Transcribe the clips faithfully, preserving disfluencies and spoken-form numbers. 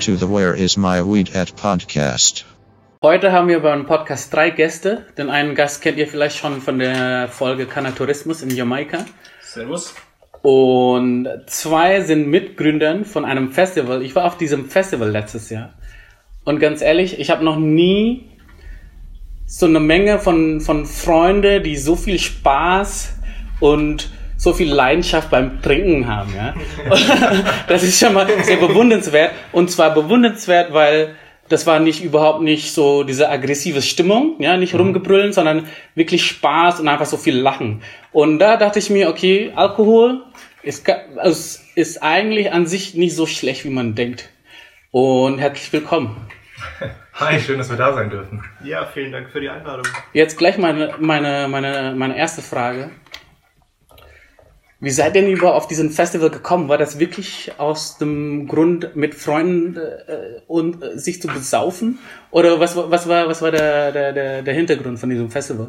to the Where Is My Weed At Podcast. Heute haben wir beim Podcast drei Gäste. Den einen Gast kennt ihr vielleicht schon von der Folge Kanatourismus in Jamaika. Servus. Und zwei sind Mitgründern von einem Festival. Ich war auf diesem Festival letztes Jahr. Und ganz ehrlich, ich habe noch nie so eine Menge von, von Freunden, die so viel Spaß und so viel Leidenschaft beim Trinken haben. Ja? Das ist schon mal sehr bewundernswert. Und zwar bewundernswert, weil das war nicht überhaupt nicht so diese aggressive Stimmung, ja, nicht rumgebrüllen, sondern wirklich Spaß und einfach so viel Lachen. Und da dachte ich mir, okay, Alkohol ist, also ist eigentlich an sich nicht so schlecht, wie man denkt. Und herzlich willkommen. Hi, schön, dass wir da sein dürfen. Ja, vielen Dank für die Einladung. Jetzt gleich meine, meine, meine, meine erste Frage. Wie seid ihr denn überhaupt auf diesen Festival gekommen? War das wirklich aus dem Grund, mit Freunden äh, und äh, sich zu besaufen? Oder was, was war, was war der, der, der, der Hintergrund von diesem Festival?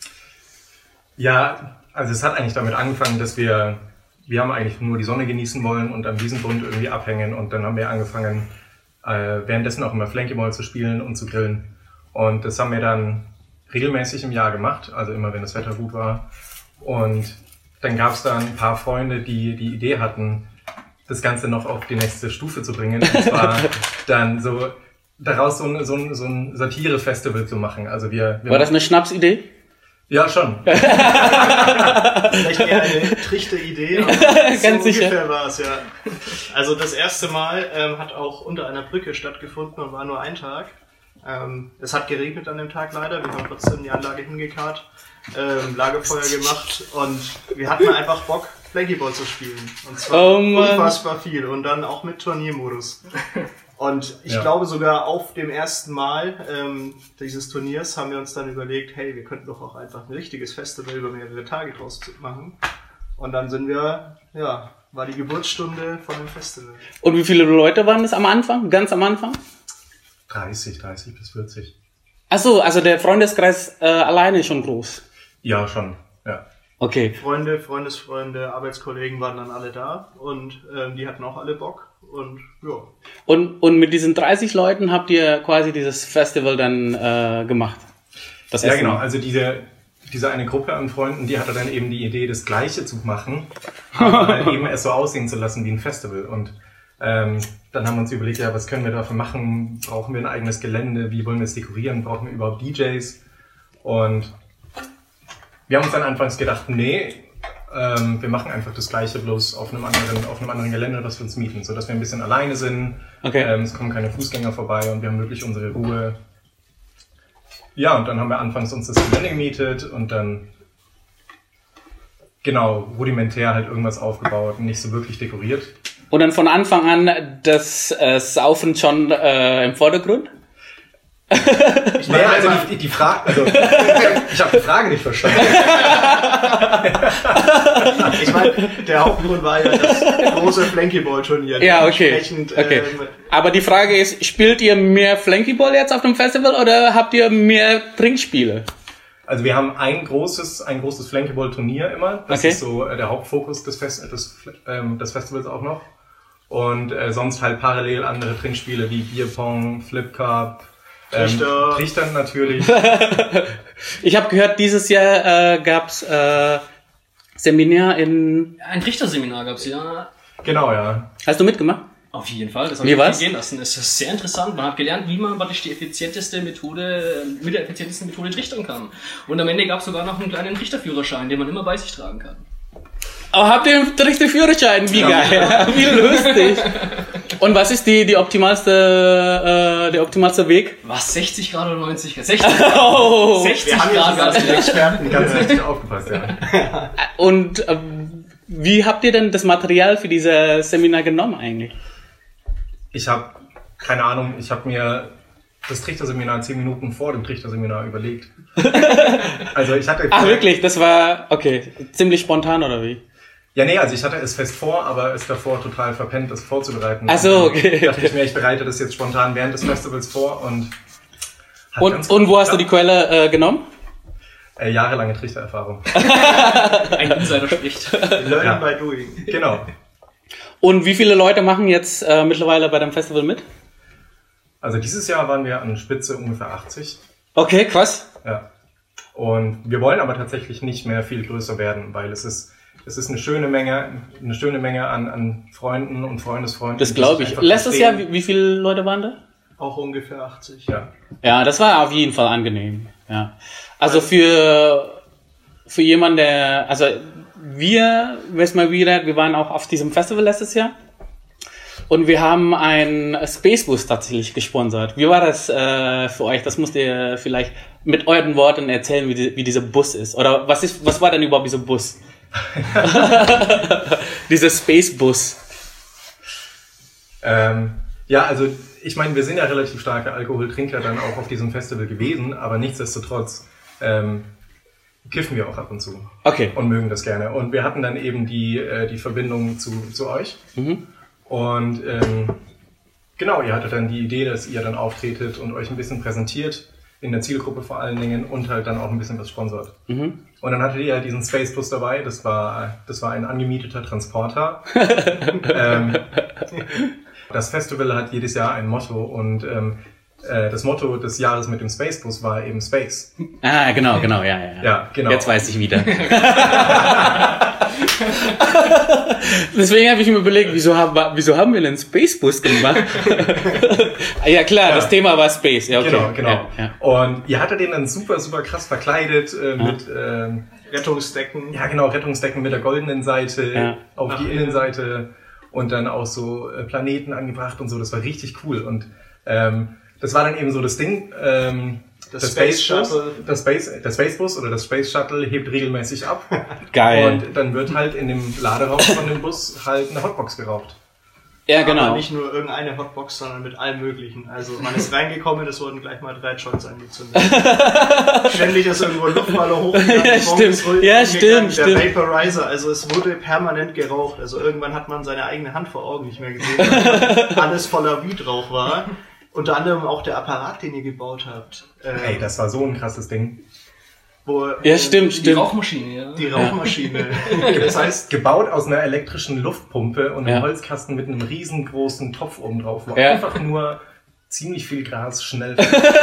Ja, also es hat eigentlich damit angefangen, dass wir, wir haben eigentlich nur die Sonne genießen wollen und am Wiesengrund irgendwie abhängen. Und dann haben wir angefangen, äh, währenddessen auch immer Flankyball zu spielen und zu grillen. Und das haben wir dann regelmäßig im Jahr gemacht, also immer wenn das Wetter gut war. Und dann gab es da ein paar Freunde, die die Idee hatten, das Ganze noch auf die nächste Stufe zu bringen. Und zwar dann so daraus so ein, so ein, so ein Satire-Festival zu machen. Also wir, wir War das eine Schnapsidee? Ja, schon. Vielleicht eher eine Trichter-Idee, aber Ganz so sicher. ungefähr war es, ja. Also das erste Mal ähm, hat auch unter einer Brücke stattgefunden und war nur ein Tag. Ähm, es hat geregnet an dem Tag leider, wir haben trotzdem die Anlage hingekarrt. Ähm, Lagerfeuer gemacht und wir hatten einfach Bock, Flankyball zu spielen. Und zwar Oh Mann. unfassbar viel und dann auch mit Turniermodus. Und ich Ja. glaube sogar auf dem ersten Mal ähm, dieses Turniers haben wir uns dann überlegt, hey, wir könnten doch auch einfach ein richtiges Festival über mehrere Tage draus machen. Und dann sind wir, ja, war die Geburtsstunde von dem Festival. Und wie viele Leute waren das am Anfang? Ganz am Anfang? dreißig, dreißig bis vierzig. Ach so, also der Freundeskreis äh, alleine ist schon groß. Ja, schon, ja. Okay. Freunde, Freundesfreunde, Arbeitskollegen waren dann alle da und ähm, die hatten auch alle Bock und ja. Und, und mit diesen dreißig Leuten habt ihr quasi dieses Festival dann äh, gemacht? Das Ja, Essen. genau. Also diese, diese eine Gruppe an Freunden, die hatte dann eben die Idee, das Gleiche zu machen, aber halt eben es so aussehen zu lassen wie ein Festival. Und ähm, dann haben wir uns überlegt, ja, was können wir dafür machen? Brauchen wir ein eigenes Gelände? Wie wollen wir es dekorieren? Brauchen wir überhaupt D Js? Und wir haben uns dann anfangs gedacht, nee, ähm, wir machen einfach das Gleiche, bloß auf einem anderen, auf einem anderen Gelände, das wir uns mieten, sodass wir ein bisschen alleine sind. Okay. Ähm, es kommen keine Fußgänger vorbei und wir haben wirklich unsere Ruhe. Ja, und dann haben wir anfangs uns das Gelände gemietet und dann genau rudimentär halt irgendwas aufgebaut und nicht so wirklich dekoriert. Und dann von Anfang an das äh, Saufen schon äh, im Vordergrund? Ich meine, also die, die Frage, also ich habe die Frage nicht verstanden. Ich meine, der Hauptgrund war ja das große Flankyball-Turnier. Ja, okay. Dementsprechend, okay. Ähm, Aber die Frage ist, spielt ihr mehr Flankyball jetzt auf dem Festival oder habt ihr mehr Trinkspiele? Also wir haben ein großes, ein großes Flankyball-Turnier immer. Das Okay. ist so äh, der Hauptfokus des, Fest, des, ähm, des Festivals auch noch. Und äh, sonst halt parallel andere Trinkspiele wie Bierpong, Flipcup, ähm, Trichter. Trichtern natürlich. Ich habe gehört, dieses Jahr äh, gab's äh, Seminar in... Ein Trichterseminar gab's ja. Genau, ja. Hast du mitgemacht? Auf jeden Fall, das Wie habe ich war's? mir gehen lassen. Es ist sehr interessant. Man hat gelernt, wie man praktisch die effizienteste Methode, mit der effizientesten Methode trichtern kann. Und am Ende gab's sogar noch einen kleinen Trichterführerschein, den man immer bei sich tragen kann. Oh, habt ihr einen richtigen Führerschein? Wie geil, wie lustig. Und was ist die, die optimalste, äh, der optimalste Weg? Was? sechzig Grad oder neunzig Grad? sechzig Oh. sechzig wir haben Grad jetzt gab's sogar direkt. Experten. Ganz richtig aufgepasst, ja. Und ähm, wie habt ihr denn das Material für dieses Seminar genommen eigentlich? Ich habe, keine Ahnung, ich habe mir das Trichterseminar zehn Minuten vor dem Trichterseminar überlegt. Also ich hatte... Ach wirklich, das war, okay, ziemlich spontan oder wie? Ja, nee, also ich hatte es fest vor, aber es davor total verpennt, das vorzubereiten. Ach so, okay. Dann dachte ich mir, ich bereite das jetzt spontan während des Festivals vor und... hat Und, ganz und gut wo hast du die geklappt. Quelle äh, genommen? Äh, jahrelange Trichtererfahrung. Ein Insider spricht. Learning Ja. by doing. Genau. Und wie viele Leute machen jetzt äh, mittlerweile bei dem Festival mit? Also dieses Jahr waren wir an Spitze ungefähr achtzig. Okay, krass. Ja. Und wir wollen aber tatsächlich nicht mehr viel größer werden, weil es ist, es ist eine schöne Menge, eine schöne Menge an, an Freunden und Freundesfreunden. Das glaube ich. Letztes Jahr, wie, wie viele Leute waren da? Auch ungefähr achtzig. Ja. Ja, das war auf jeden Fall angenehm. Ja. Also für, für jemanden, der, also wir, West Mal wieder, wir waren auch auf diesem Festival letztes Jahr. Und wir haben einen Spacebus tatsächlich gesponsert. Wie war das äh, für euch? Das müsst ihr vielleicht mit euren Worten erzählen, wie, die, wie dieser Bus ist. Oder was ist, was war denn überhaupt dieser Bus? Dieser Spacebus. Ähm, ja, also ich meine, wir sind ja relativ starke Alkoholtrinker dann auch auf diesem Festival gewesen, aber nichtsdestotrotz ähm, kiffen wir auch ab und zu. Okay. Und mögen das gerne. Und wir hatten dann eben die, äh, die Verbindung zu, zu euch. Mhm. Und ähm, genau, ihr hattet dann die Idee, dass ihr dann auftretet und euch ein bisschen präsentiert, in der Zielgruppe vor allen Dingen, und halt dann auch ein bisschen was sponsort. Mhm. Und dann hattet ihr ja diesen Spacebus dabei, das war, das war ein angemieteter Transporter. ähm, das Festival hat jedes Jahr ein Motto und ähm, äh, das Motto des Jahres mit dem Spacebus war eben Space. Ah, genau, genau, ja, ja. Ja, genau. Jetzt weiß ich wieder. Deswegen habe ich mir überlegt, wieso haben, wieso haben wir einen Spacebus gemacht? Ja klar, ja. Das Thema war Space. Ja, okay. Genau, genau. Ja, ja. Und ihr hattet den dann super, super krass verkleidet äh, mit ähm, Rettungsdecken. Ja, genau, Rettungsdecken mit der goldenen Seite Ja. auf Nach die innen. Innenseite und dann auch so äh, Planeten angebracht und so. Das war richtig cool. Und ähm, das war dann eben so das Ding. Ähm, Das der Space Spacebus, Shuttle. der Space, der Spacebus oder das Space Shuttle hebt regelmäßig ab. Geil. Und dann wird halt in dem Laderaum von dem Bus halt eine Hotbox geraucht. Ja, genau. Aber nicht nur irgendeine Hotbox, sondern mit allem Möglichen. Also man ist reingekommen, es wurden gleich mal drei Joints angezündet. Ständig ist irgendwo ein Luftballon hochgegangen. Ja, die Bombe ist stimmt. Ja, umgegangen, stimmt, Der stimmt. Vaporizer, also es wurde permanent geraucht. Also irgendwann hat man seine eigene Hand vor Augen nicht mehr gesehen, weil alles voller Weedrauch war. Unter anderem auch der Apparat, den ihr gebaut habt. Ähm, Ey, das war so ein krasses Ding. wo, Ja, ähm, stimmt, Die stimmt. Rauchmaschine, ja. Die Rauchmaschine. Das heißt, Gebaut aus einer elektrischen Luftpumpe und einem Ja. Holzkasten mit einem riesengroßen Topf oben drauf, wo Ja. einfach nur ziemlich viel Gras schnell.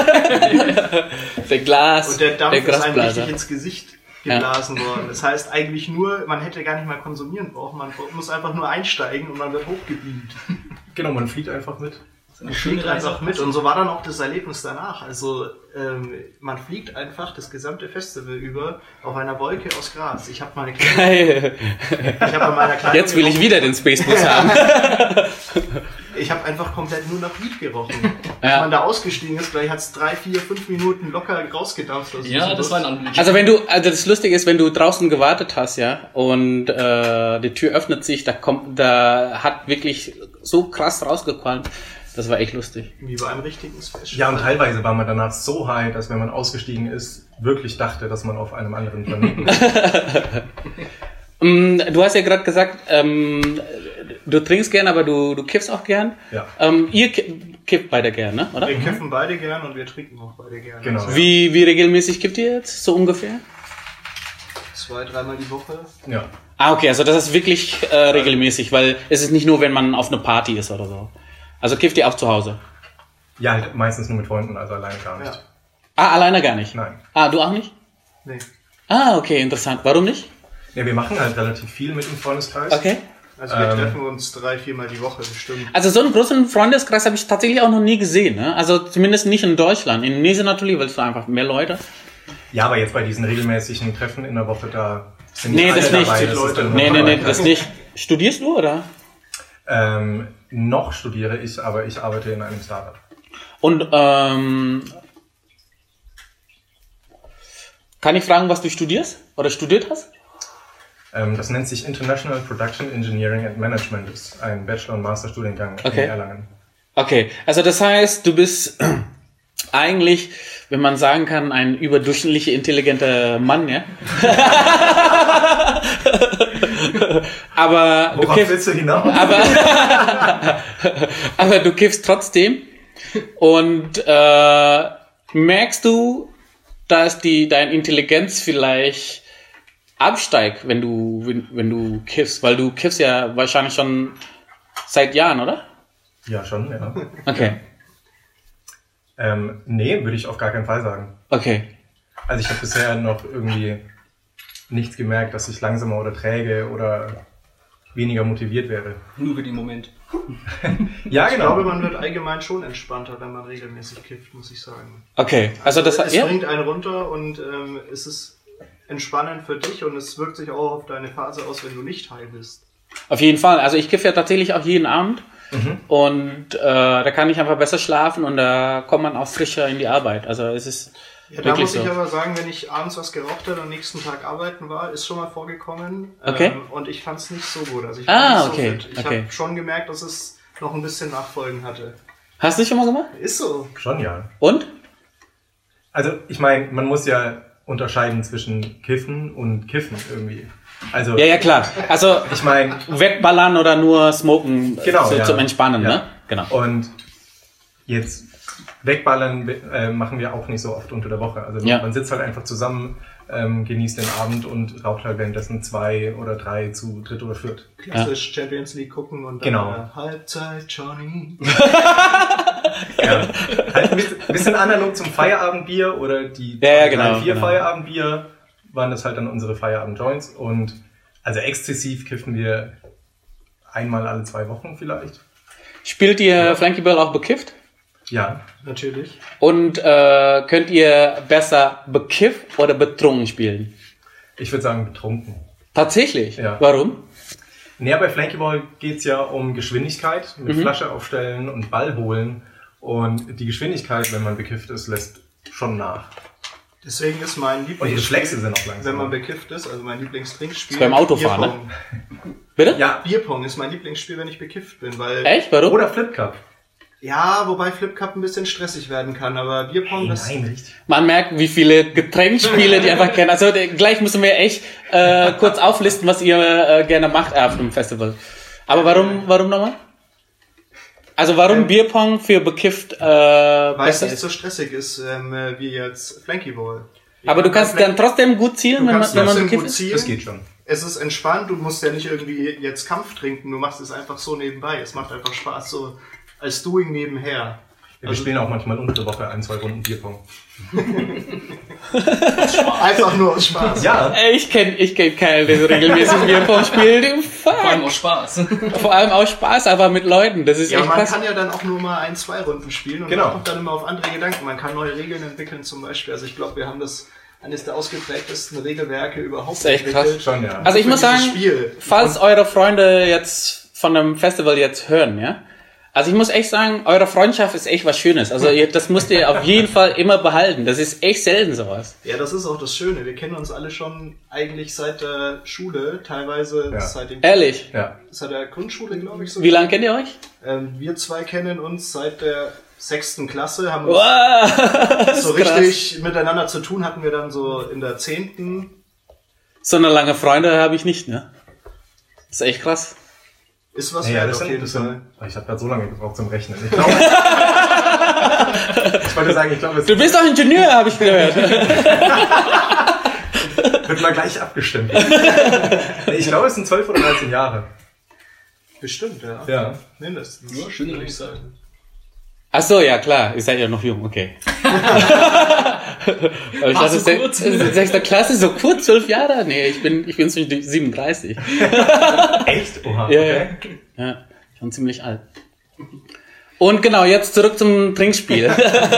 Der Glas, und der Dampf der ist einem Grasblaser. richtig ins Gesicht geblasen worden. Das heißt eigentlich nur, man hätte gar nicht mal konsumieren brauchen, man muss einfach nur einsteigen und man wird hochgebeamt. Genau, man fliegt einfach mit. Eine Fliegt schöne Reise einfach mit. Und so war dann auch das Erlebnis danach. Also ähm, man fliegt einfach das gesamte Festival über auf einer Wolke aus Gras. Ich habe meine Kleidung, Geil. ich habe bei meiner Kleidung Jetzt will ich wieder den Spacebus haben. Ich habe einfach komplett nur nach Weed gerochen. Ja. Als man da ausgestiegen ist, gleich hat es drei, vier, fünf Minuten locker rausgedampft. aus Ja, diesem das Bus. war ein Anblick. Also wenn du, also das Lustige ist, wenn du draußen gewartet hast, ja, und äh, die Tür öffnet sich, da kommt, da hat wirklich so krass rausgequalmt. Das war echt lustig. Wie bei einem richtigen Space Ja, und Shuttle. teilweise war man danach so high, dass wenn man ausgestiegen ist, wirklich dachte, dass man auf einem anderen Planeten ist. Mm, Du hast ja gerade gesagt, ähm, du trinkst gern, aber du, du kiffst auch gern. Ja. Ähm, ihr ki- kifft beide gern, ne? Oder? Wir kiffen beide gern und wir trinken auch beide gern. Genau. Also Wie, wie regelmäßig kifft ihr jetzt, so ungefähr? zwei, dreimal die Woche. Ja. Ah, okay, also das ist wirklich äh, regelmäßig, weil es ist nicht nur, wenn man auf einer Party ist oder so. Also kifft ihr auch zu Hause? Ja, halt meistens nur mit Freunden, also alleine gar nicht. Ja. Ah, alleine gar nicht? Nein. Ah, du auch nicht? Nee. Ah, okay, interessant. Warum nicht? Ja, wir machen halt relativ viel mit dem Freundeskreis. Okay. Also wir Ähm. treffen uns drei, viermal die Woche, bestimmt. Also so einen großen Freundeskreis habe ich tatsächlich auch noch nie gesehen. Ne? Also zumindest nicht in Deutschland. In Indonesien natürlich, weil es da einfach mehr Leute. Ja, aber jetzt bei diesen regelmäßigen Treffen in der Woche, da sind Nee, alle das nicht. dabei. Das ist dann Nee, nee, nee, normal. das nicht. Studierst du, oder? Ähm, noch studiere ich, aber ich arbeite in einem Startup. Und ähm, kann ich fragen, was du studierst? Oder studiert hast? Ähm, das nennt sich International Production Engineering and Management. Das ist ein Bachelor- und Masterstudiengang Okay. in Erlangen. Okay, also das heißt, du bist eigentlich, wenn man sagen kann, ein überdurchschnittlich intelligenter Mann, ja? Aber du Worauf kiffst, willst du hinaus? aber, aber du kiffst trotzdem. Und äh, merkst du, dass die deine Intelligenz vielleicht absteigt, wenn du wenn, wenn du kiffst, weil du kiffst ja wahrscheinlich schon seit Jahren, oder? Ja, schon, ja. Okay. Ähm, nee, würde ich auf gar keinen Fall sagen. Okay. Also ich habe bisher noch irgendwie nichts gemerkt, dass ich langsamer oder träge oder weniger motiviert werde. Nur für den Moment. Ja, Ich genau. glaube, man wird allgemein schon entspannter, wenn man regelmäßig kifft, muss ich sagen. Okay, also das Es ja? bringt einen runter und ähm, es ist entspannend für dich und es wirkt sich auch auf deine Phase aus, wenn du nicht high bist. Auf jeden Fall. Also ich kiffe ja tatsächlich auch jeden Abend. Mhm. Und äh, da kann ich einfach besser schlafen und da kommt man auch frischer in die Arbeit. Also es ist Ja, da wirklich muss ich so. aber sagen, wenn ich abends was geraucht habe und am nächsten Tag arbeiten war, ist schon mal vorgekommen. Okay. Ähm, und ich fand es nicht so gut. Also ich Ah, war nicht okay, so fit. Ich okay. habe schon gemerkt, dass es noch ein bisschen Nachfolgen hatte. Hast du schon mal gemacht? Ist so. Schon, ja. Und? Also ich meine, man muss ja unterscheiden zwischen Kiffen und Kiffen irgendwie. Also Ja, ja, klar. Also ich meine, wegballern oder nur smoken Genau, so, ja. zum Entspannen, Ja. ne? Genau. und jetzt wegballern äh, machen wir auch nicht so oft unter der Woche. Also Ja. man sitzt halt einfach zusammen, ähm, genießt den Abend und raucht halt währenddessen zwei oder drei zu dritt oder viert. Klassisch Champions League gucken und dann Genau. äh, Halbzeit Johnny. Ja, halt ein bisschen, bisschen analog zum Feierabendbier oder die Ja, ja, drei, genau, vier genau. Feierabendbier waren das halt dann unsere Feierabend-Joints und also exzessiv kiffen wir einmal alle zwei Wochen vielleicht. Spielt ihr Flanky Ball auch bekifft? Ja, Natürlich. Und äh, könnt ihr besser bekifft oder betrunken spielen? ich würde sagen betrunken. Tatsächlich? Ja. Warum? Näher bei Flankyball geht's ja um Geschwindigkeit mit Mhm. Flasche aufstellen und Ball holen und die Geschwindigkeit, wenn man bekifft ist, lässt schon nach. Deswegen ist mein Und die Lieblingsspiel, Reflexe sind auch langsam. wenn man bekifft ist, also mein Lieblingstrinkspiel. Ist beim Autofahren, ne? Bierpong. Bitte? Ja, Bierpong ist mein Lieblingsspiel, wenn ich bekifft bin, weil Echt? Warum? oder Flip Cup. ja, wobei Flip Cup ein bisschen stressig werden kann, aber Bierpong, das Nein, richtig. Man merkt, wie viele Getränkspiele die einfach kennen. Also der- gleich müssen wir echt äh, kurz auflisten, was ihr äh, gerne macht auf dem Festival. Aber warum, warum nochmal? Also warum Ähm, Bierpong für bekifft äh, weil es besser nicht ist? so stressig ist ähm, äh, wie jetzt Flankyball. Aber du kannst dann trotzdem gut zielen, Du wenn man, kannst wenn man trotzdem bekifft gut ist? zielen. Das geht schon. Es ist entspannt, du musst ja nicht irgendwie jetzt Kampf trinken, du machst es einfach so nebenbei. Es macht einfach Spaß, so als Doing nebenher. Wir Also- spielen auch manchmal unter der Woche ein, zwei Runden Bierpong. Einfach nur aus Spaß. Ja, Ey, Ich kenne ich kenn keinen, der regelmäßig Bierpong spielt. Du Vor allem Fuck. auch Spaß. Vor allem auch Spaß, aber mit Leuten. Das ist Ja, echt man krass. kann ja dann auch nur mal ein, zwei Runden spielen und Genau. man kommt dann immer auf andere Gedanken. Man kann neue Regeln entwickeln zum Beispiel. Also ich glaube, wir haben das eines der ausgeprägtesten Regelwerke überhaupt Das ist echt krass. entwickelt. schon, ja. Also ich Für muss dieses sagen, Spiel. falls eure Freunde jetzt von einem Festival jetzt hören, ja, also ich muss echt sagen, eure Freundschaft ist echt was Schönes. Also ihr, das müsst ihr auf jeden Fall immer behalten. Das ist echt selten sowas. Ja, das ist auch das Schöne. Wir kennen uns alle schon eigentlich seit der Schule, teilweise Ja. seit, dem, Ehrlich. Ja. seit der Grundschule, glaube ich. Wie sogar. lange kennt ihr euch? Ähm, wir zwei kennen uns seit der sechsten Klasse, haben uns Wow, so krass. richtig miteinander zu tun hatten wir dann so in der zehnten. So eine lange Freunde habe ich nicht, ne? Das ist echt krass. Ist was Ja, ja, wert das auf sind, jeden das Fall. sind, ich habe gerade so lange gebraucht zum Rechnen. Ich glaube, ich wollte sagen, ich glaube, es Du bist doch Ingenieur, habe ich gehört. wird mal gleich abgestimmt. Nee, ich glaube, es sind zwölf oder dreizehn Jahre. Bestimmt, ja. Ja. Mindestens. Ja, schöne würde ich Zeit. sagen. Ach so, ja klar, ihr seid ja noch jung, okay. Aber ich Ach, dachte, so se- kurz. sechste Klasse, so kurz, zwölf Jahre? Nee, ich bin, ich bin zwischen siebenunddreißig. Echt? Oha, Ja, okay. ja. Ja, schon ziemlich alt. Und genau, jetzt zurück zum Trinkspiel.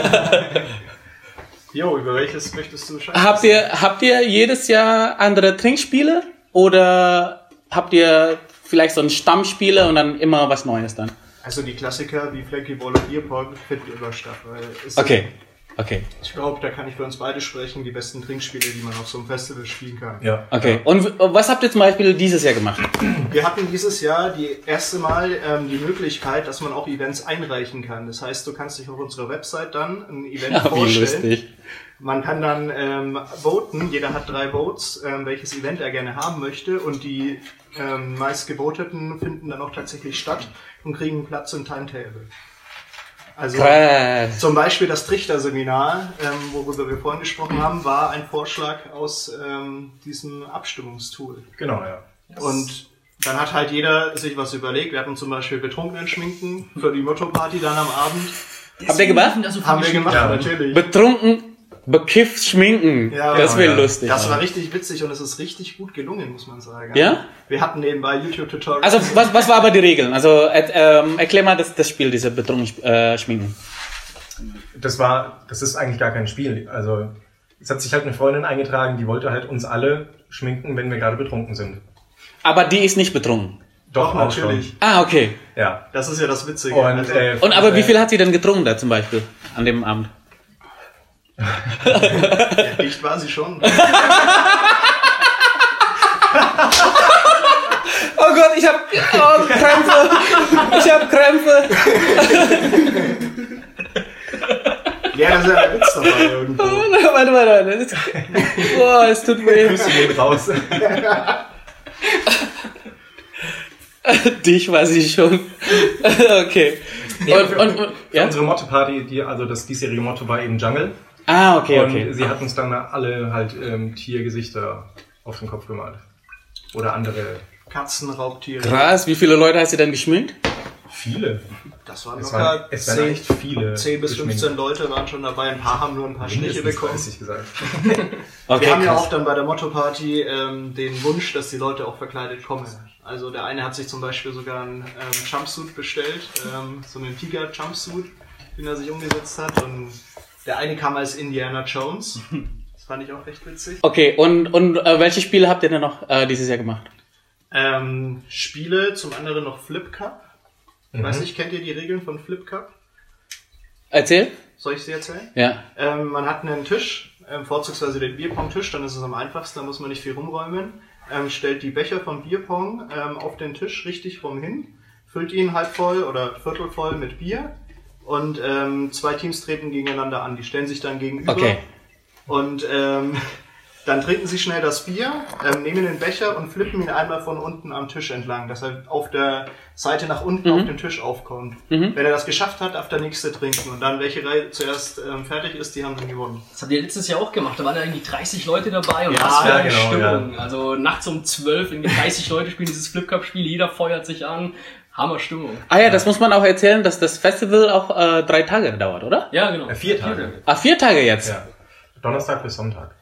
Jo, über welches möchtest du Bescheid habt ihr, habt ihr jedes Jahr andere Trinkspiele? Oder habt ihr vielleicht so ein Stammspiele und dann immer was Neues dann? Also die Klassiker wie Flankyball und Bierpong finden immer statt. Weil es Okay, okay, Ich glaube, da kann ich für uns beide sprechen, die besten Trinkspiele, die man auf so einem Festival spielen kann. Ja. okay. Und w- was habt ihr zum Beispiel dieses Jahr gemacht? Wir hatten dieses Jahr die erste Mal ähm, die Möglichkeit, dass man auch Events einreichen kann. Das heißt, du kannst dich auf unserer Website dann ein Event Ja, wie vorstellen. lustig. Man kann dann ähm, voten, jeder hat drei Votes, ähm, welches Event er gerne haben möchte und die ähm, meist gevoteten finden dann auch tatsächlich statt und kriegen einen Platz im Timetable. Also Krass. zum Beispiel das Trichterseminar, ähm, worüber wir vorhin gesprochen haben, war ein Vorschlag aus ähm, diesem Abstimmungstool. Genau, ja. Und dann hat halt jeder sich was überlegt. Wir hatten zum Beispiel Betrunkenen schminken für die Motto-Party dann am Abend. Habt ihr gemacht? Da so viel Haben wir geschminkt. gemacht, Ja. natürlich. Betrunken, bekifft, schminken. Ja, das wäre ja. lustig. Das war richtig witzig und es ist richtig gut gelungen, muss man sagen. Ja? Wir hatten nebenbei YouTube-Tutorials. Also, was, was war aber die Regeln? Also, äh, ähm, erklär mal das, das Spiel, diese betrunken äh, schminken. Das war, das ist eigentlich gar kein Spiel. Also, es hat sich halt eine Freundin eingetragen, die wollte halt uns alle schminken, wenn wir gerade betrunken sind. Aber die ist nicht betrunken. Doch, auch natürlich. schon. Ah, okay. Ja. Das ist ja das Witzige. Und, Also, äh, Und aber wie viel hat sie denn getrunken da zum Beispiel an dem Abend? ja, dicht war sie schon. Oh Gott, ich hab oh, Krämpfe. Ich hab Krämpfe. Ja, das ist ja der Witz dabei irgendwo. Warte, warte, warte. Boah, es tut weh. Küsse gehen raus. Dich weiß ich schon. Okay. Und, und, und, Für ja? unsere Motto-Party, die, also das diesjährige Motto war eben Jungle. Ah, okay, Und okay. sie hat uns dann alle halt ähm, Tiergesichter auf den Kopf gemalt. Oder andere. Katzen, Raubtiere. Krass, wie viele Leute hast du denn geschminkt? Viele. Das waren Es locker waren, es waren echt viele. zehn bis geschminkt. fünfzehn Leute waren schon dabei. Ein paar haben nur ein paar Striche Mindestens bekommen. dreißig gesagt. Okay, Wir haben ja krass. auch dann bei der Motto-Party ähm, den Wunsch, dass die Leute auch verkleidet kommen. Also der eine hat sich zum Beispiel sogar einen ähm, Jumpsuit bestellt, ähm, so einen Tiger-Jumpsuit, den er sich umgesetzt hat. Und der eine kam als Indiana Jones. Das fand ich auch recht witzig. Okay, und, und äh, welche Spiele habt ihr denn noch äh, dieses Jahr gemacht? Ähm, Spiele, zum anderen noch Flip Cup. Ich Mhm. weiß nicht, kennt ihr die Regeln von Flip Cup? Erzähl. Soll ich sie erzählen? Ja. Ähm, man hat einen Tisch, ähm, vorzugsweise den Bierpong-Tisch, dann ist es am einfachsten, da muss man nicht viel rumräumen. Ähm, stellt die Becher vom Bierpong ähm, auf den Tisch richtig rum hin, füllt ihn halb voll oder viertel voll mit Bier und ähm, zwei Teams treten gegeneinander an. Die stellen sich dann gegenüber Okay. und ähm, dann trinken sie schnell das Bier, ähm, nehmen den Becher und flippen ihn einmal von unten am Tisch entlang, dass er auf der Seite nach unten Mhm. auf den Tisch aufkommt. Mhm. Wenn er das geschafft hat, darf der nächste trinken und dann welche Reihe zuerst ähm, fertig ist, die haben dann gewonnen. Das habt ihr letztes Jahr auch gemacht. Da waren ja irgendwie dreißig Leute dabei und Ja, was für ja, eine genau, Stimmung. Also nachts um zwölf, irgendwie dreißig Leute spielen dieses Flip Cup Spiel, jeder feuert sich an. Hammer Stimmung. Ah ja, das muss man auch erzählen, dass das Festival auch äh, drei Tage dauert, oder? Ja, genau. Äh, vier Tage. Ah, vier Tage jetzt? Ja. Donnerstag bis Sonntag.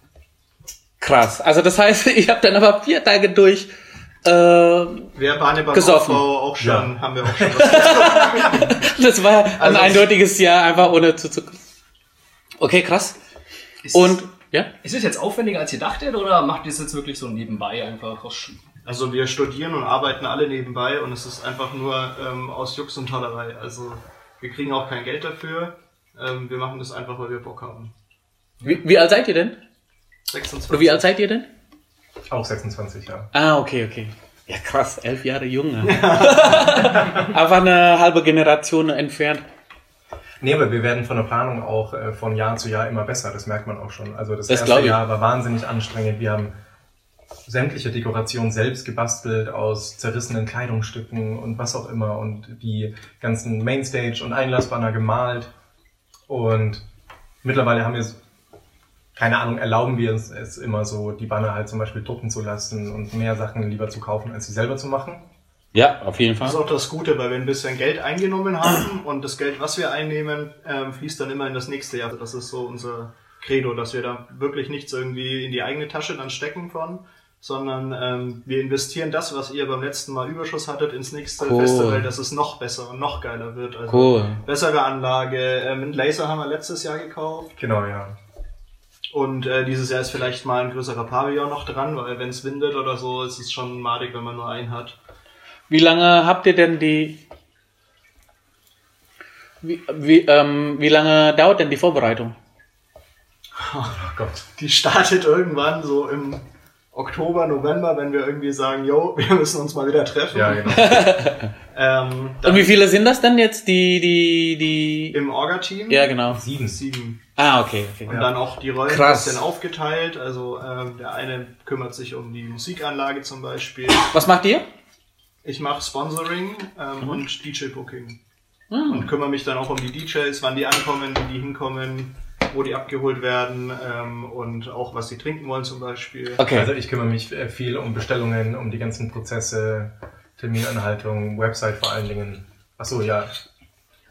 Krass. Also das heißt, ich habe dann aber vier Tage durch äh, Wer Bahne beim Gesoffen. Aufbau auch schon, Ja. haben wir auch schon was. das war ein Also- eindeutiges Jahr, einfach ohne zu... zu okay, krass. Ist, Und, ja? ist es jetzt aufwendiger, als ihr dachtet, oder macht ihr es jetzt wirklich so nebenbei einfach aus Sch- Also wir studieren und arbeiten alle nebenbei und es ist einfach nur ähm, aus Jux und Tollerei. Also wir kriegen auch kein Geld dafür. Ähm, wir machen das einfach, weil wir Bock haben. Wie, wie alt seid ihr denn? sechsundzwanzig. Oder wie alt seid ihr denn? Auch sechsundzwanzig, ja. Ah, okay, okay. Ja, krass, elf Jahre jung. Einfach eine halbe Generation entfernt. Nee, aber wir werden von der Planung auch äh, von Jahr zu Jahr immer besser, das merkt man auch schon. Also das, Das erste glaub ich. Jahr war wahnsinnig anstrengend. Wir haben sämtliche Dekorationen selbst gebastelt aus zerrissenen Kleidungsstücken und was auch immer und die ganzen Mainstage und Einlassbanner gemalt. Und mittlerweile haben wir es, keine Ahnung, erlauben wir es, es immer so, die Banner halt zum Beispiel drucken zu lassen und mehr Sachen lieber zu kaufen, als sie selber zu machen. Ja, auf jeden Das ist Fall. auch das Gute, weil wir ein bisschen Geld eingenommen haben und das Geld, was wir einnehmen, ähm, fließt dann immer in das nächste Jahr. Das ist so unser Credo, dass wir da wirklich nichts irgendwie in die eigene Tasche dann stecken von, sondern ähm, wir investieren das, was ihr beim letzten Mal Überschuss hattet, ins nächste Cool. Festival, dass es noch besser und noch geiler wird. Also Cool. bessere Anlage. Ähm, einen Laser haben wir letztes Jahr gekauft. Genau, ja. Und äh, dieses Jahr ist vielleicht mal ein größerer Pavillon noch dran, weil wenn es windet oder so, ist es schon madig, wenn man nur einen hat. Wie lange habt ihr denn die... Wie, wie, ähm, wie lange dauert denn die Vorbereitung? Oh Gott. Die startet irgendwann so im Oktober, November, wenn wir irgendwie sagen, yo, wir müssen uns mal wieder treffen. Ja, genau. ähm, Und dann wie viele sind das denn jetzt, die... die, die im Orga-Team ja, genau. Sieben. sieben. Ah, okay, okay. Und dann auch die Rollen ein Krass. bisschen aufgeteilt. Also ähm, der eine kümmert sich um die Musikanlage zum Beispiel. Was macht ihr? Ich mache Sponsoring ähm, und D J-Booking. Hm. Und kümmere mich dann auch um die D Js, wann die ankommen, wie die hinkommen, wo die abgeholt werden ähm, und auch was sie trinken wollen zum Beispiel. Okay. Also ich kümmere mich äh, viel um Bestellungen, um die ganzen Prozesse, Terminanhaltung, Website vor allen Dingen. Achso, ja.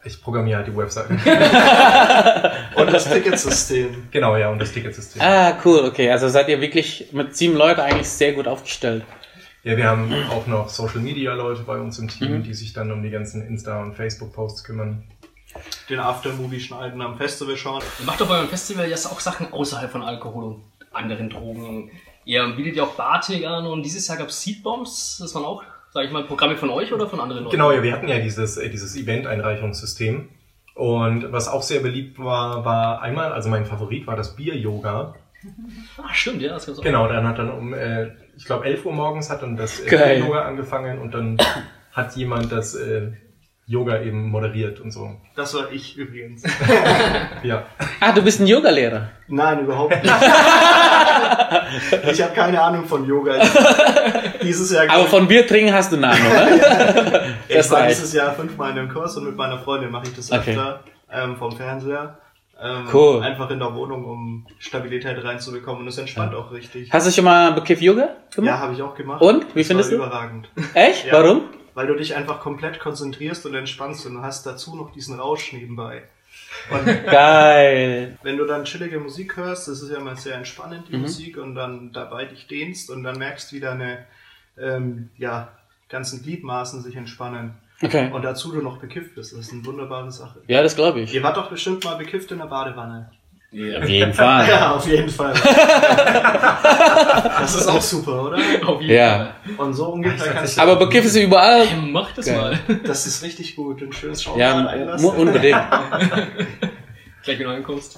Ich programmiere halt die Webseite. Und das Ticketsystem. Genau, ja, und das Ticketsystem. Ah, cool, okay. Also seid ihr wirklich mit sieben Leuten eigentlich sehr gut aufgestellt. Ja, wir haben auch noch Social-Media-Leute bei uns im Team, Mhm. die sich dann um die ganzen Insta- und Facebook-Posts kümmern. Den Aftermovie schneiden, am Festival schauen. Ihr macht doch bei eurem Festival ja auch Sachen außerhalb von Alkohol und anderen Drogen. Ihr bietet ja auch Bartik an und dieses Jahr gab es Seedbombs. Das waren auch, sag ich mal, Programme von euch oder von anderen Leuten? Genau, ja, wir hatten ja dieses, äh, dieses Event-Einreichungssystem. Und was auch sehr beliebt war, war einmal, also mein Favorit war das Bier-Yoga. Ah, stimmt, ja, das gab's auch. Genau, dann hat dann um, äh, ich glaube, elf Uhr morgens hat dann das äh, Geil. Bier-Yoga angefangen und dann hat jemand das äh, Yoga eben moderiert und so. Das war ich übrigens. Ja. Ah, du bist ein Yogalehrer. Nein, überhaupt nicht. Ich habe keine Ahnung von Yoga. Dieses Jahr Aber von Bier trinken hast du eine Ahnung, oder? ich Das war reicht. dieses Jahr fünfmal in einem Kurs und mit meiner Freundin mache ich das Okay. öfter ähm, vom Fernseher. Ähm, Cool. Einfach in der Wohnung, um Stabilität reinzubekommen und es entspannt auch richtig. Hast du schon mal Bekifft-Yoga Ja, gemacht? habe ich auch gemacht. Und? Wie Das findest war du? Überragend. Echt? Ja. Warum? Weil du dich einfach komplett konzentrierst und entspannst und du hast dazu noch diesen Rausch nebenbei. Und Geil. wenn du dann chillige Musik hörst, das ist ja immer sehr entspannend, die Mhm. Musik, und dann dabei dich dehnst und dann merkst, wie deine ähm, ja, ganzen Gliedmaßen sich entspannen. Okay. Und dazu du noch bekifft bist. Das ist eine wunderbare Sache. Ja, das glaube ich. Ihr wart doch bestimmt mal bekifft in der Badewanne. Auf jeden Fall. Ja, auf jeden Fall. Das ist auch super, oder? Auf jeden Ja. Und so ungefähr kannst du... Aber Bekifft ist überall. Fall. Mach das Geil. mal. Das ist richtig gut. Ein schönes Schaubad Ja, einlassen. mu- unbedingt. Gleich wenn du ankommst.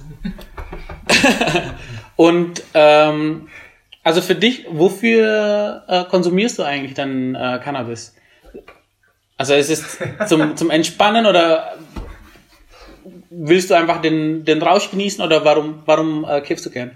Und ähm, also für dich, wofür äh, konsumierst du eigentlich dann äh, Cannabis? Also ist es zum, zum Entspannen oder willst du einfach den, den Rausch genießen oder warum, warum äh, kiffst du gern?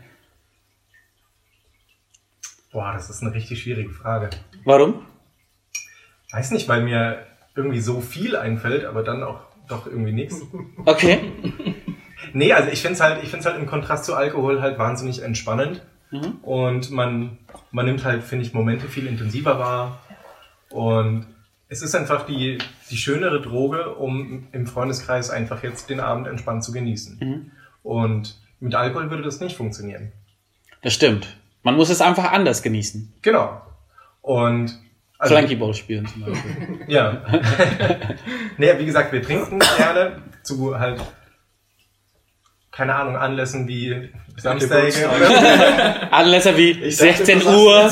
Boah, das ist eine richtig schwierige Frage. Warum? Weiß nicht, weil mir irgendwie so viel einfällt, aber dann auch doch irgendwie nichts. Okay. Nee, also ich finde es halt, ich find's halt im Kontrast zu Alkohol halt wahnsinnig entspannend. Mhm. Und man, man nimmt halt, finde ich, Momente viel intensiver wahr. Und es ist einfach die, die schönere Droge, um im Freundeskreis einfach jetzt den Abend entspannt zu genießen. Mhm. Und mit Alkohol würde das nicht funktionieren. Das stimmt. Man muss es einfach anders genießen. Genau. Und also, Flankyball spielen zum Beispiel. ja. Naja, wie gesagt, wir trinken gerne zu halt, keine Ahnung, Anlässen wie Samstage Geburtstag. oder Anlässe wie dachte, sechzehn du Uhr,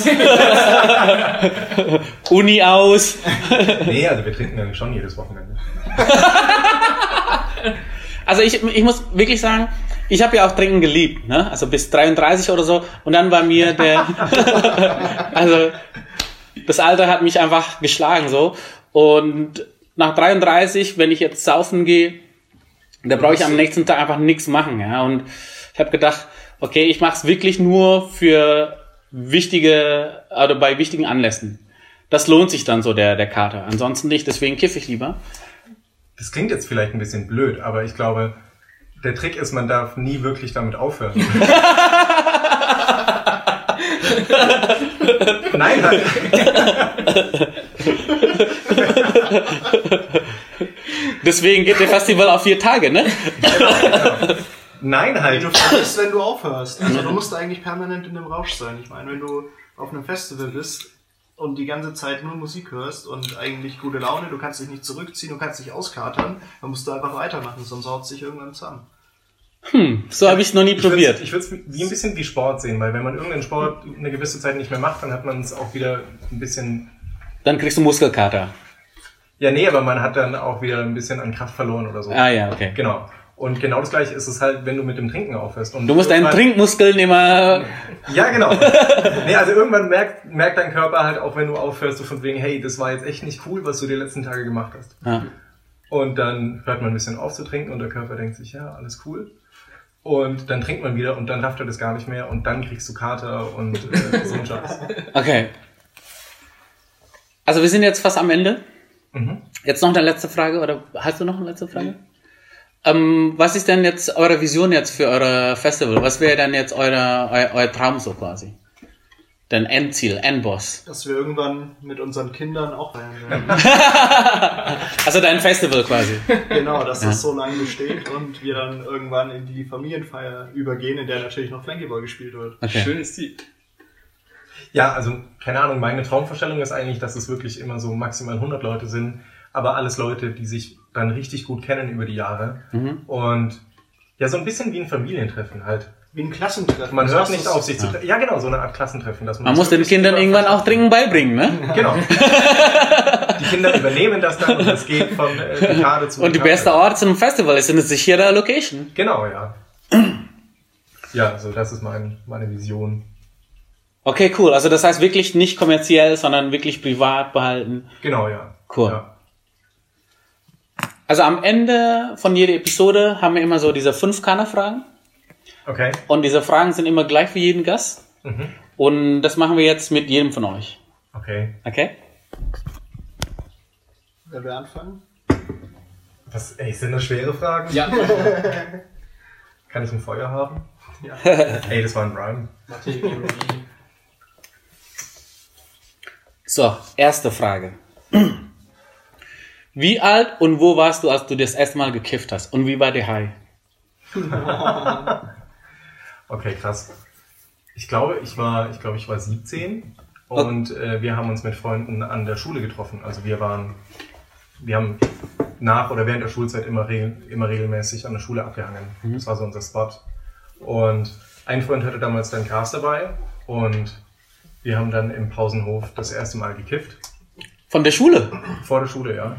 Uni aus. Nee, also wir trinken ja schon jedes Wochenende. Also ich, ich muss wirklich sagen, ich habe ja auch Trinken geliebt, ne? Also bis dreiunddreißig oder so. Und dann war mir der, also das Alter hat mich einfach geschlagen so. Und nach dreiunddreißig, wenn ich jetzt saufen gehe, da brauche ich am nächsten Tag einfach nichts machen, ja. Und ich habe gedacht, okay, ich mache es wirklich nur für wichtige, oder bei wichtigen Anlässen. Das lohnt sich dann so, der, der Kater. Ansonsten nicht, deswegen kiffe ich lieber. Das klingt jetzt vielleicht ein bisschen blöd, aber ich glaube, der Trick ist, man darf nie wirklich damit aufhören. Nein, halt. Deswegen geht der Festival auf vier Tage, ne? Nein, Wie halt. du vergisst, wenn du aufhörst. Also du musst eigentlich permanent in dem Rausch sein. Ich meine, wenn du auf einem Festival bist und die ganze Zeit nur Musik hörst und eigentlich gute Laune, du kannst dich nicht zurückziehen, du kannst dich auskatern, dann musst du einfach weitermachen, sonst haut es sich irgendwann zusammen. Hm, so habe ich es noch nie Ich würd's- probiert. Ich würde es wie ein bisschen wie Sport sehen, weil wenn man irgendeinen Sport eine gewisse Zeit nicht mehr macht, dann hat man es auch wieder ein bisschen... Dann kriegst du Muskelkater. Ja, nee, aber man hat dann auch wieder ein bisschen an Kraft verloren oder so. Ah ja, okay. Genau. Und genau das gleiche ist es halt, wenn du mit dem Trinken aufhörst. Und Du musst deinen irgendwann- Trinkmuskeln immer... Ja, genau. Nee, also irgendwann merkt, merkt dein Körper halt auch, wenn du aufhörst, so von wegen, hey, das war jetzt echt nicht cool, was du die letzten Tage gemacht hast. Ah. Und dann hört man ein bisschen auf zu trinken und der Körper denkt sich, ja, alles cool. Und dann trinkt man wieder und dann rafft er das gar nicht mehr und dann kriegst du Kater und äh, so ein Scheiß. Okay. Also wir sind jetzt fast am Ende. Mhm. Jetzt noch eine letzte Frage, oder hast du noch eine letzte Frage? Ähm, was ist denn jetzt eure Vision jetzt für euer Festival? Was wäre denn jetzt euer, euer, euer Traum so quasi? Dein Endziel, Endboss. Dass wir irgendwann mit unseren Kindern auch feiern werden. Also dein Festival quasi. Genau, dass Ja. das so lange besteht und wir dann irgendwann in die Familienfeier übergehen, in der natürlich noch Flankyball gespielt wird. Okay. Schönes Ziel. Ja, also keine Ahnung, meine Traumvorstellung ist eigentlich, dass es wirklich immer so maximal hundert Leute sind, aber alles Leute, die sich dann richtig gut kennen über die Jahre. Mhm. Und ja, so ein bisschen wie ein Familientreffen halt. Wie ein Klassentreffen. Man So hört hast nicht du's- auf sich zu treffen. Ja, genau, so eine Art Klassentreffen. Dass man Man das muss den wirklich Kindern über- irgendwann auch dringend beibringen, ne? Genau. Die Kinder übernehmen das dann und es geht von äh, Dekade zu Und die Dekade. beste Ort zum Festival ist eine sichere Location. Genau, ja. Ja, so das ist mein, meine Vision. Okay, cool. Also das heißt wirklich nicht kommerziell, sondern wirklich privat behalten. Genau, ja. Cool. Ja. Also am Ende von jeder Episode haben wir immer so diese fünf Kana-Fragen. Okay. Und diese Fragen sind immer gleich für jeden Gast. Mhm. Und das machen wir jetzt mit jedem von euch. Okay. Okay? Wer will anfangen? Was, ey, sind das schwere Fragen? Ja. Kann ich ein Feuer haben? Ja. Ey, das war ein Rhyme. Mathe, Biologie. So, erste Frage. Wie alt und wo warst du, als du das erste Mal gekifft hast? Und wie war der High? Okay, krass. Ich glaube, ich war, ich glaube, ich war siebzehn und äh, wir haben uns mit Freunden an der Schule getroffen. Also wir waren, wir haben nach oder während der Schulzeit immer, regel, immer regelmäßig an der Schule abgehangen. Mhm. Das war so unser Spot. Und ein Freund hatte damals dann Gras dabei und wir haben dann im Pausenhof das erste Mal gekifft. Von der Schule? Vor der Schule, ja.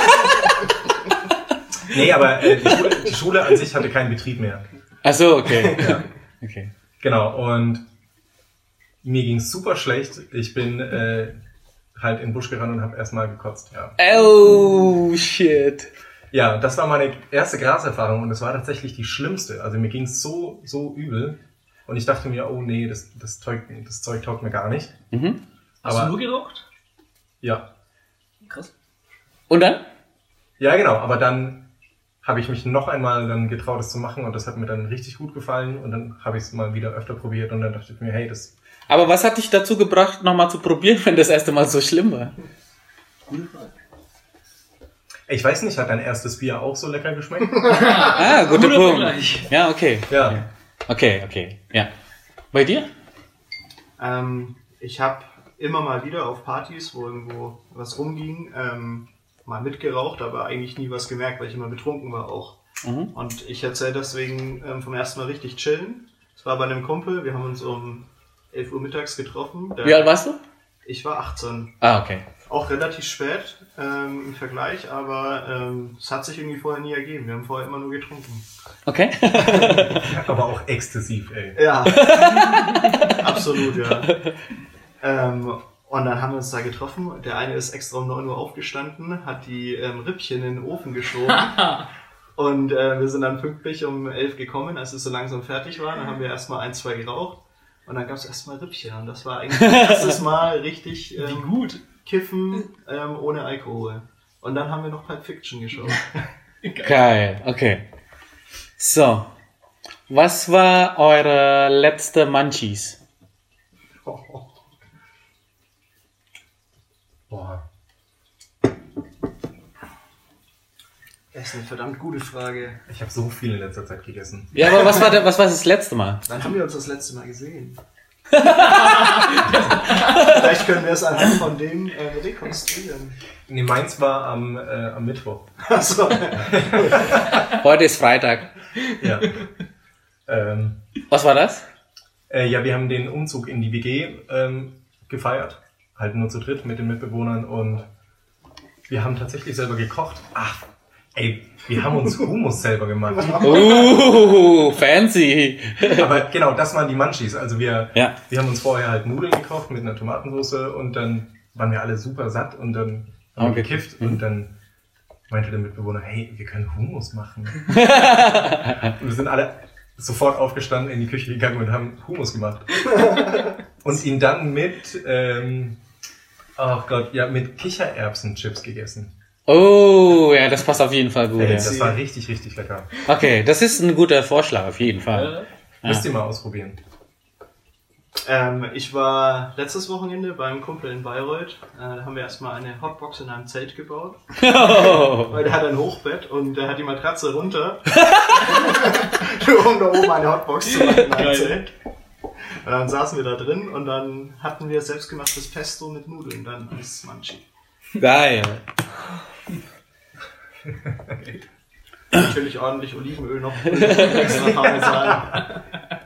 Nee, aber äh, die, Schule, die Schule an sich hatte keinen Betrieb mehr. Ach so, okay. Okay. Genau, und mir ging's super schlecht. Ich bin äh, halt in den Busch gerannt und habe erstmal gekotzt, ja. Oh, shit. Ja, das war meine erste Graserfahrung und es war tatsächlich die schlimmste. Also mir ging's so, so übel. Und ich dachte mir, oh nee, das, das, Zeug, das Zeug taugt mir gar nicht. Mhm. Hast Aber- du nur geraucht? Ja. Krass. Und dann? Ja, genau, aber dann habe ich mich noch einmal dann getraut, es zu machen und das hat mir dann richtig gut gefallen und dann habe ich es mal wieder öfter probiert und dann dachte ich mir, hey, das... Aber was hat dich dazu gebracht, nochmal zu probieren, wenn das erste Mal so schlimm war? Gute Frage. Ich weiß nicht, hat dein erstes Bier auch so lecker geschmeckt? Ah, guter Guter Punkt. Vergleich. Ja, okay. Ja. Okay, okay. Ja. Bei dir? Ähm, ich habe immer mal wieder auf Partys, wo irgendwo was rumging, ähm, mal mitgeraucht, aber eigentlich nie was gemerkt, weil ich immer betrunken war auch. Mhm. Und ich erzähle deswegen ähm, vom ersten Mal richtig chillen. Es war bei einem Kumpel, wir haben uns um elf Uhr mittags getroffen. Der, Wie alt warst du? Ich war achtzehn. Ah, okay. Auch relativ spät ähm, im Vergleich, aber ähm, es hat sich irgendwie vorher nie ergeben. Wir haben vorher immer nur getrunken. Okay. Aber auch exzessiv, ey. Ja, absolut, ja. Ähm, und dann haben wir uns da getroffen. Der eine ist extra um neun Uhr aufgestanden, hat die ähm, Rippchen in den Ofen geschoben. Und äh, wir sind dann pünktlich um elf gekommen, als es so langsam fertig war. Dann haben wir erstmal ein, zwei geraucht. Und dann gab es erstmal Rippchen. Und das war eigentlich das erste Mal richtig Wie ähm, gut. Kiffen ähm, ohne Alkohol. Und dann haben wir noch Pulp Fiction geschaut. Geil. Okay. So. Was war eure letzte Munchies? Boah. Das ist eine verdammt gute Frage. Ich habe so viel in letzter Zeit gegessen. Ja, aber was war, der, was war das letzte Mal? Wann haben wir uns das letzte Mal gesehen? Vielleicht können wir es anhand von dem äh, rekonstruieren. Nee, meins war am, äh, am Mittwoch. Achso. Heute ist Freitag. Ja. ähm, Was war das? äh, ja, wir haben den Umzug in die W G ähm, gefeiert. Halt nur zu dritt mit den Mitbewohnern und wir haben tatsächlich selber gekocht. Ach, ey, wir haben uns Hummus selber gemacht. Uh, fancy. Aber genau, das waren die Munchies. Also wir, Ja. wir haben uns vorher halt Nudeln gekocht mit einer Tomatensauce und dann waren wir alle super satt und dann haben wir Okay. gekifft und dann meinte der Mitbewohner, hey, wir können Hummus machen. Und wir sind alle sofort aufgestanden, in die Küche gegangen und haben Hummus gemacht. Und ihn dann mit, ähm, ach Gott, ja, mit Kichererbsenchips gegessen. Oh, ja, das passt auf jeden Fall gut. Ey, Ja. das war richtig, richtig lecker. Okay, das ist ein guter Vorschlag, auf jeden Fall. Ja. Müsst ihr mal ausprobieren. Ähm, ich war letztes Wochenende beim Kumpel in Bayreuth. Äh, da haben wir erstmal eine Hotbox in einem Zelt gebaut. Weil der hat ein Hochbett und der hat die Matratze runter. Nur um da oben eine Hotbox zu machen in einem Zelt. Und dann saßen wir da drin und dann hatten wir selbstgemachtes Pesto mit Nudeln dann als Manchi. Geil. Natürlich ordentlich Olivenöl noch extra Parmesan.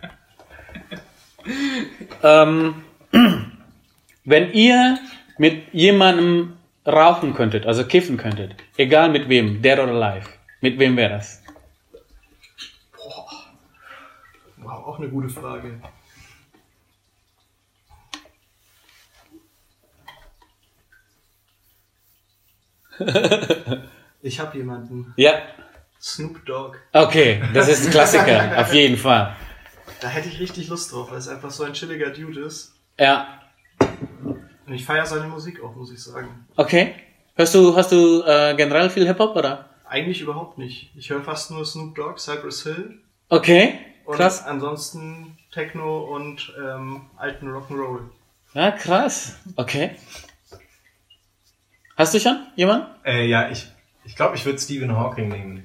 Ähm, wenn ihr mit jemandem rauchen könntet, also kiffen könntet, egal mit wem, dead or alive, mit wem wäre das? Boah. Wow, auch eine gute Frage. Ich habe jemanden. Ja. Snoop Dogg. Okay, das ist ein Klassiker, auf jeden Fall. Da hätte ich richtig Lust drauf, weil es einfach so ein chilliger Dude ist. Ja. Und ich feiere seine Musik auch, muss ich sagen. Okay. Hörst du, hast du äh, generell viel Hip-Hop, oder? Eigentlich überhaupt nicht. Ich höre fast nur Snoop Dogg, Cypress Hill. Okay, Und krass. ansonsten Techno und ähm, alten Rock'n'Roll. Ja, krass. Okay. Hast du schon jemanden? Äh, ja, ich ich, glaube, ich würde Stephen Hawking nehmen.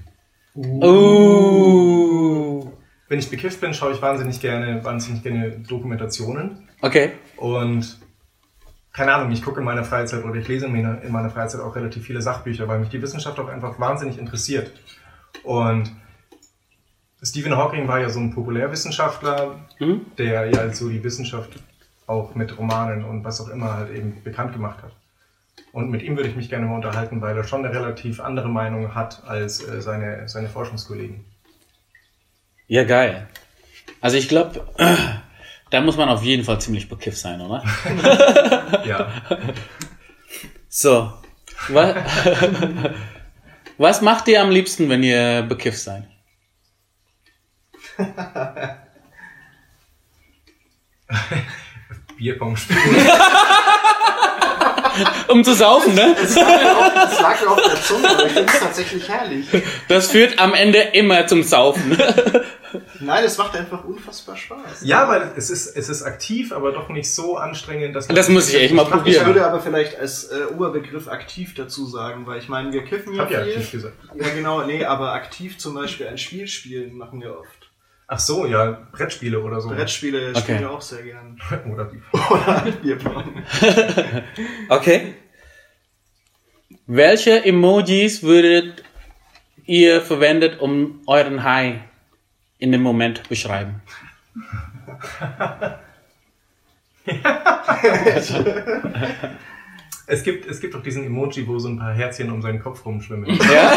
Uh. Wenn ich bekifft bin, schaue ich wahnsinnig gerne, wahnsinnig gerne Dokumentationen. Okay. Und keine Ahnung, ich gucke in meiner Freizeit oder ich lese in meiner, in meiner Freizeit auch relativ viele Sachbücher, weil mich die Wissenschaft auch einfach wahnsinnig interessiert. Und Stephen Hawking war ja so ein Populärwissenschaftler, mhm. der ja so die Wissenschaft auch mit Romanen und was auch immer halt eben bekannt gemacht hat. Und mit ihm würde ich mich gerne mal unterhalten, weil er schon eine relativ andere Meinung hat als äh, seine, seine Forschungskollegen. Ja, geil. Also ich glaube, da muss man auf jeden Fall ziemlich bekifft sein, oder? Ja. So. Was, was macht ihr am liebsten, wenn ihr bekifft seid? Bierpong spielen. Um zu saufen, ne? Es lag mir auf, es lag mir auf der Zunge, aber ich finde es tatsächlich herrlich. Das führt am Ende immer zum Saufen. Nein, es macht einfach unfassbar Spaß. Ja, weil es ist, es ist aktiv, aber doch nicht so anstrengend, dass... Das muss ich echt mal probieren. Ich würde aber vielleicht als äh, Oberbegriff aktiv dazu sagen, weil ich meine, wir kiffen ja Hab viel. ja aktiv gesagt. Ja genau, nee, aber aktiv zum Beispiel ein Spiel spielen machen wir oft. Ach so, ja, Brettspiele oder so. Brettspiele Okay. spielen wir auch sehr gern. Oder die. Oder Bierpong. Okay. Welche Emojis würdet ihr verwendet, um euren High in dem Moment beschreiben? Es gibt, es gibt doch diesen Emoji, wo so ein paar Herzchen um seinen Kopf rumschwimmen. Ja?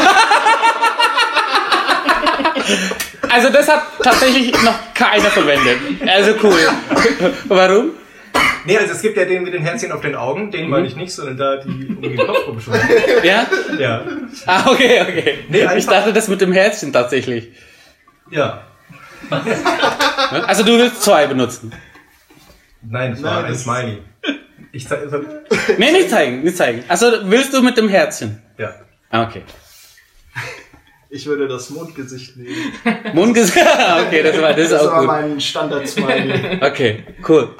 Also das hat tatsächlich noch keiner verwendet. Also cool. Warum? Nee, also es gibt ja den mit den Herzchen auf den Augen, den meine ich nicht, sondern da die um den Kopf rumschwimmen. Ja? Ja. Ah, okay, okay. Nee, Ich einfach- dachte das mit dem Herzchen tatsächlich. Ja. Also du willst zwei benutzen. Nein, das war Nein, ein das- Smiley. Ich zeig, also, Nee, nicht zeigen, nicht zeigen. Also willst du mit dem Herzchen? ja. Ah, okay. Ich würde das Mondgesicht nehmen. Mundgesicht. Okay, das war das ist Das ist auch aber gut. mein Standard-Smiley. Okay, cool.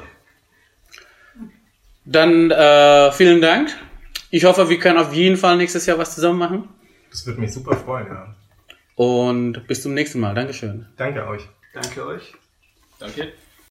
Dann äh, vielen Dank. Ich hoffe, wir können auf jeden Fall nächstes Jahr was zusammen machen. Das würde mich super freuen, ja. Und bis zum nächsten Mal. Dankeschön. Danke euch. Danke euch. Danke.